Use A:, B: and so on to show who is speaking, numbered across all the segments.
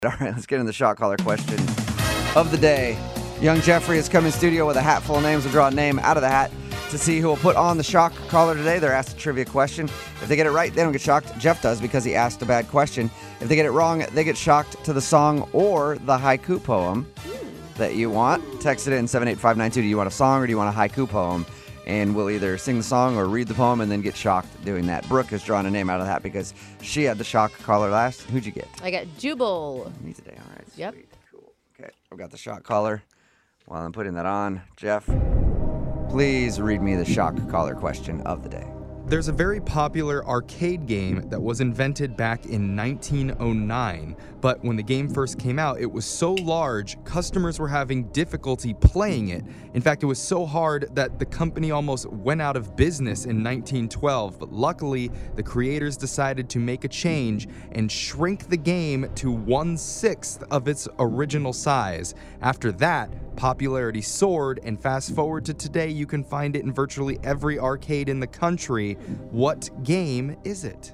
A: All right, let's get into the shot caller question of the day. Young Jeffrey has come in studio with a hat full of names. We'll draw a name out of the hat to see who will put on the shock collar today. They're asked a trivia question. If they get it right, they don't get shocked. Jeff does because he asked a bad question. If they get it wrong, they get shocked to the song or the haiku poem that you want. Text it in 78592. Do you want a song or do you want a haiku poem? And we'll either sing the song or read the poem and then get shocked doing that. Brooke has drawn a name out of the hat because she had the shock collar last. Who'd you get?
B: I got Jubal.
A: Me today. All right.
B: Yep.
A: Sweet. Cool. Okay. I've got the shock collar. While I'm putting that on, Jeff, please read me the shock collar question of the day.
C: There's a very popular arcade game that was invented back in 1909, but when the game first came out, it was so large, customers were having difficulty playing it. In fact, it was so hard that the company almost went out of business in 1912, but luckily, the creators decided to make a change and shrink the game to 1/6 of its original size. After that, popularity soared, and fast forward to today, you can find it in virtually every arcade in the country. What game is it?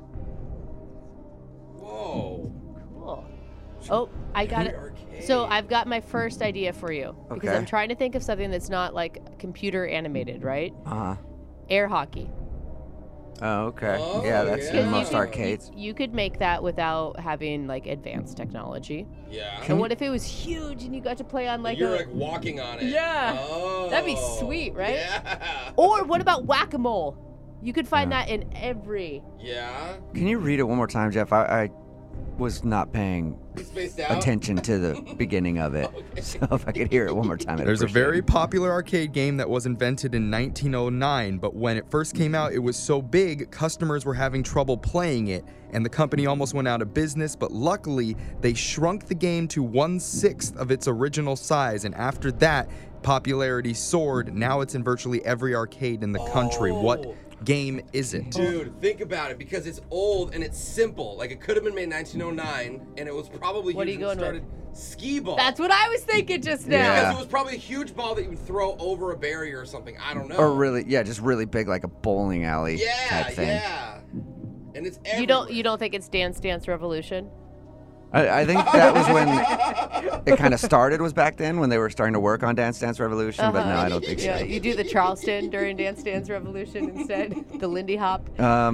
D: Whoa.
B: Cool. Oh, I got it. So I've got my first idea for you. Because
A: Okay.
B: I'm trying to think of something that's not like computer animated, right?
A: Uh-huh.
B: Air hockey.
A: Oh, okay.
D: Oh,
A: yeah, that's
D: yeah.
A: in
B: Because
A: most arcades.
B: You could make that without having like advanced technology.
D: Yeah.
B: And what if it was huge and you got to play on like
D: You're
B: a...
D: like walking on it.
B: Yeah.
D: Oh.
B: That'd be sweet, right?
D: Yeah.
B: Or what about whack-a-mole? You could find that in every...
D: Yeah.
A: Can you read it one more time, Jeff? I was not paying
D: Spaced out.
A: attention to the beginning of it.
D: Okay.
A: So if I could hear it one more time, I'd
C: There's a
A: appreciate
C: very
A: it.
C: popular arcade game that was invented in 1909, but when it first came out, it was so big, customers were having trouble playing it, and the company almost went out of business, but luckily, they shrunk the game to 1/6 of its original size, and after that, popularity soared. Now it's in virtually every arcade in the country. What game is it?
D: Dude, think about it, because it's old and it's simple. Like, it could have been made in 1909, and it was probably
B: What are
D: huge
B: you
D: when it
B: going with?
D: started. Skee ball.
B: That's what I was thinking just now.
A: Yeah.
D: Because it was probably a huge ball that you would throw over a barrier or something. I don't know.
A: Or really, yeah, just really big, like a bowling alley type thing.
D: Yeah. And it's everywhere.
B: You don't think it's Dance Dance Revolution?
A: I think that was when it kind of started, was back then when they were starting to work on Dance Dance Revolution, but no, I don't think
B: Yeah,
A: so.
B: you do the Charleston during Dance Dance Revolution instead. The Lindy Hop.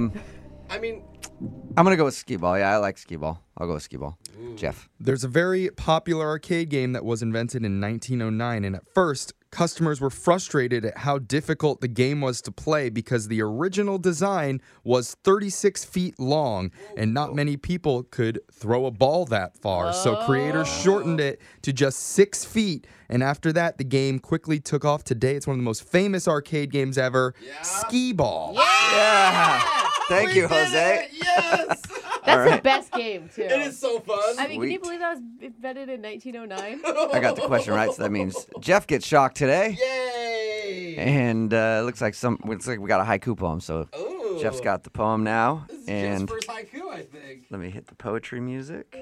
D: I mean,
A: I'm going to go with skee ball. Yeah, I like skee ball. I'll go with skee ball. Jeff.
C: There's a very popular arcade game that was invented in 1909, and at first, customers were frustrated at how difficult the game was to play because the original design was 36 feet long, and not many people could throw a ball that far. So creators shortened it to just 6 feet, and after that, the game quickly took off. Today, it's one of the most famous arcade games ever, Skee Ball.
A: Yeah. Thank you, Jose.
D: yes.
B: That's
A: right.
B: the best game, too.
D: It is so fun.
B: I mean, can you
A: Sweet.
B: believe that was invented in 1909?
A: I got the question right, so that means Jeff gets shocked today.
D: Yay.
A: And looks like we got a haiku poem, so
D: Ooh.
A: Jeff's got the poem now.
D: This is
A: And
D: Jeff's first haiku, I think.
A: let me hit the poetry music.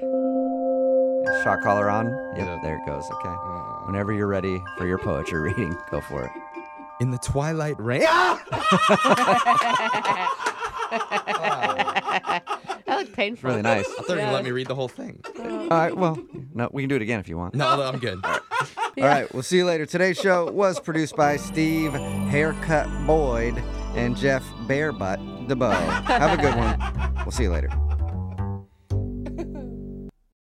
A: And shot collar on. Yep,
C: Yeah.
A: there it goes. Okay. Whenever you're ready for your poetry reading, go for it.
C: In the twilight rain.
B: That looked painful.
A: Really nice.
C: I thought you were gonna let me read the whole thing.
A: All right, well, no, we can do it again if you want.
C: No, I'm good.
A: All right, we'll see you later. Today's show was produced by Steve Haircut Boyd and Jeff Barebutt DeBow. Have a good one. We'll see you later.